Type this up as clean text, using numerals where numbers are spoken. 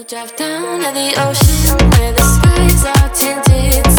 Drive down to the ocean where the skies are tinted.